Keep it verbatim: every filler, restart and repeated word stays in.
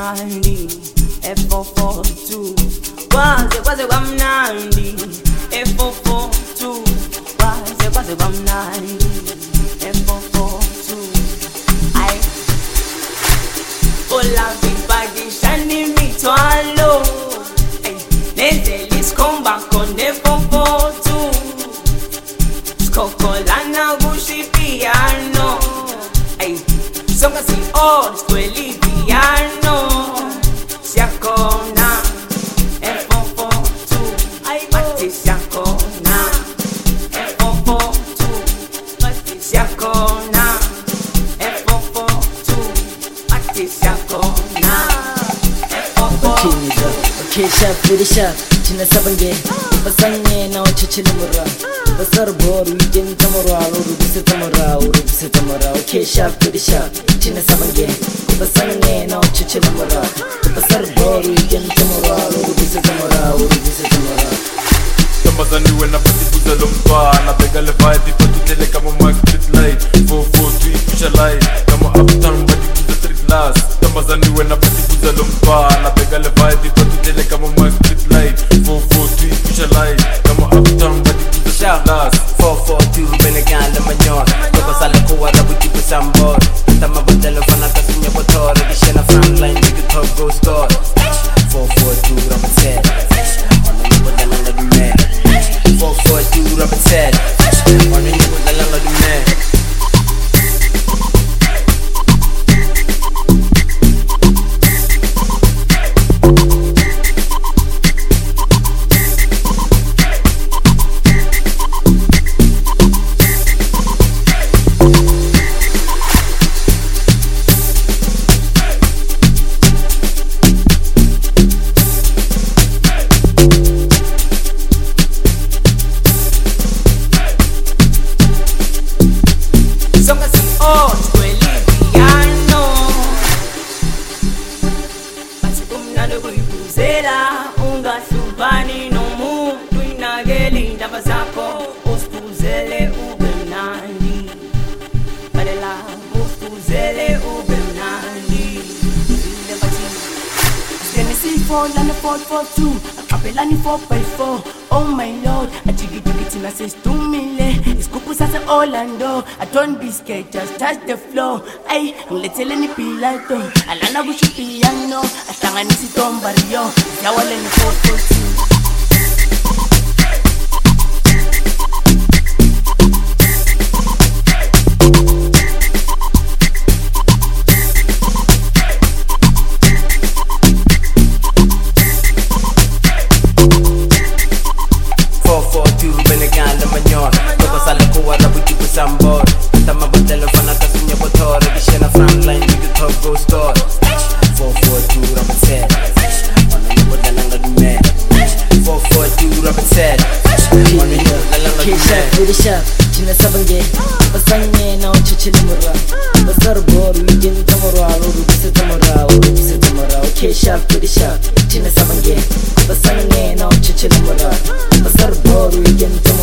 kwamnandi F four four two kwaze kwaze kwamnandi F four four two kwaze kwaze kwamnandi F four four two I Ola big shani mitwalo Nezelis komba con F four four two Skokolana gushi piano Ay, songa si old squeli piano Siakona F four four two Ay, mati siakona F four four two Mati siakona F four four two Mati siakona F four four two Okay, sharp, very sharp China sabange Basanye na ochechele mura Basar bor weekend tamara Uru bise tamara Uru bise tamara Okay, sharp, very sharp China sabange Basanye na ochechele mura Basar bor weekend tamara Uru bise tamara Uru bise tamara Tambazani wena pati kuza lumpa Na bega le vibe Dipa tutele kama Mike Street Light four four three Fisher Light Kama uptown Badi kuza street glass Tambazani wena pati kuza lumpa Na bega le vibe Dipa tutele kama Mike Street Light four four three Fisher Light Kama uptown Badi kuza street glass four four two Beneganda manyor Toka sale kuwa rabu tipu sambor Tama botelo fana kasunya botore Kishena frontline Big top go store four four two Robert said Ona nipo dalanga dume four four two Robert said Ona nipo dalanga dume Songa si old squeli piano Basi kumnando kuibuzela Unga subani no muntu inageli Ndaba zako uskuzele ube mnandi Badela uskuzele ube mnandi Tennessee four and a four four two A capellani four by four Oh my lord A jiggy jiggy tina says two mille Iskupus as a Orlando I don't be scared just touch the floor Ay, ngilethele ni pilato Alana kusho piano Ahlanganisi tombario Yawale ni four four two Sambor Tama botelo fana kasunya botore Kishena frontline Big top go store four four two Robert said Ona nipo dalanga dume four four two Robert said Ona nipo dalanga Okay, dume sharp, very sharp China sabange Basanye na ochechele mura Basar bor weekend tamara Uru bise tamara Uru bise tamara Okay, sharp, very sharp China sabange Basanye na ochechele mura Basar bor weekend tamara